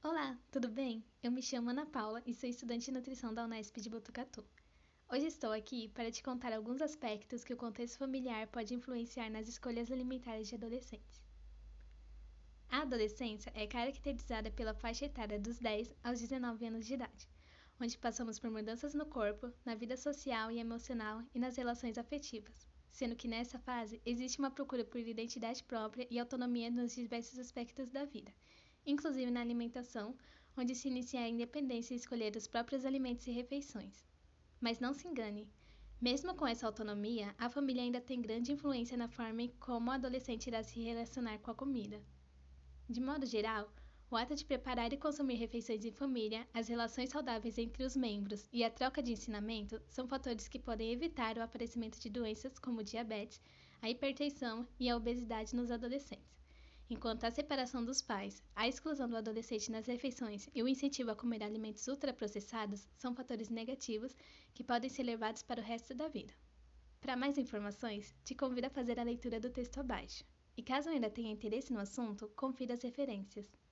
Olá, tudo bem? Eu me chamo Ana Paula e sou estudante de nutrição da Unesp de Botucatu. Hoje estou aqui para te contar alguns aspectos que o contexto familiar pode influenciar nas escolhas alimentares de adolescentes. A adolescência é caracterizada pela faixa etária dos 10 aos 19 anos de idade, onde passamos por mudanças no corpo, na vida social e emocional e nas relações afetivas, sendo que nessa fase existe uma procura por identidade própria e autonomia nos diversos aspectos da vida, inclusive na alimentação, onde se inicia a independência em escolher os próprios alimentos e refeições. Mas não se engane, mesmo com essa autonomia, a família ainda tem grande influência na forma em como o adolescente irá se relacionar com a comida. De modo geral, o ato de preparar e consumir refeições em família, as relações saudáveis entre os membros e a troca de ensinamento são fatores que podem evitar o aparecimento de doenças como diabetes, a hipertensão e a obesidade nos adolescentes. Enquanto a separação dos pais, a exclusão do adolescente nas refeições e o incentivo a comer alimentos ultraprocessados são fatores negativos que podem ser levados para o resto da vida. Para mais informações, te convido a fazer a leitura do texto abaixo. E caso ainda tenha interesse no assunto, confira as referências.